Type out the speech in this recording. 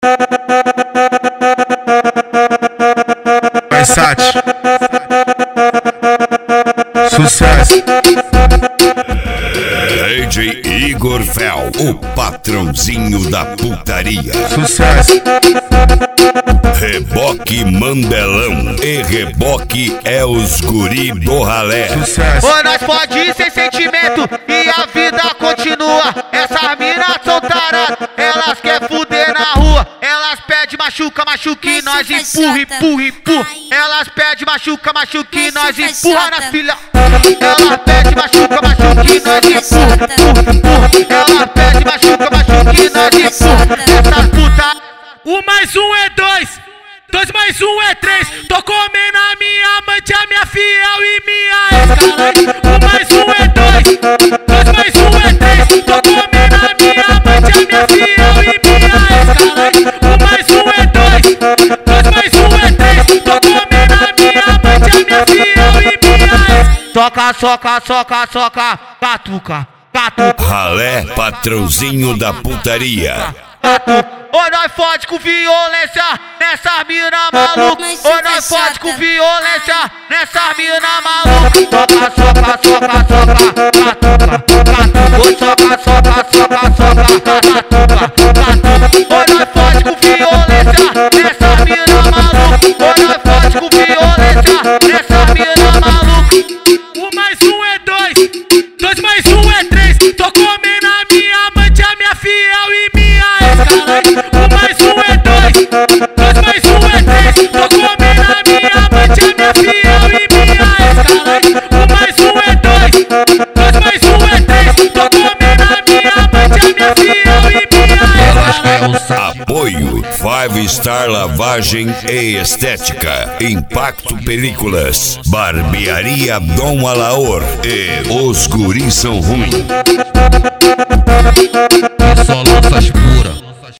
Versace. Sucesso. DJ Igor Fel, o patrãozinho da putaria. Sucesso. Reboque Mandelão e Reboque é os guri do ralé. Sucesso. Ô, nós pode ir sem sentimento e a vida continua. Essas minas são taradas, elas querem fuder na rua. Elas pedem machuca, machuca e nós empurra, empurra, empurra. Elas pedem machuca, machuca e nós empurra na filha. Elas pedem machuca, machuca e nós empurra, empurra, empurra. Elas pedem machuca, machuca e nós empurra. Essas putas. 1 mais 1 é 2, 2 mais 1 é 3. Tô comendo a minha amante, a minha fiel e minha ex. 1 mais 1 é 2, 2 mais 1 é 3. Tô comendo a minha amante, a minha fiel e minha ex. 1 mais 1 é 2, 2 mais 1 é 3. Tô comendo a minha amante, a minha fiel e minha ex. Soca, soca, soca, soca, catuca, catuca. Ralé, patrãozinho da putaria. Ou nós fode com violência nessa mina maluca. Ou nós fode com violência nessa mina maluca. Soca, soca, soca, soca, catuca, catuca. Ou soca, soca, soca, soca, catuca, catuca. Ou nós fode com violência nessa mina maluca. Ou nós fode com violência nessa mina maluca. 1 mais 1 é 2, 2 mais 1 é 3. Tô comendo a minha amante, a minha fiel e minha ex. 1 mais 1 é 2, 2 mais 1 é 3. Tô comendo a minha amante, a minha fiel e minha ex. 1 mais 1 é 2, 2 mais 1 é 3. Tô comendo a minha amante, a minha fiel e minha ex. Apoio 5 Star Lavagem e Estética, Impacto Películas, Barbearia Dom Alaor e Os Guris São Ruim.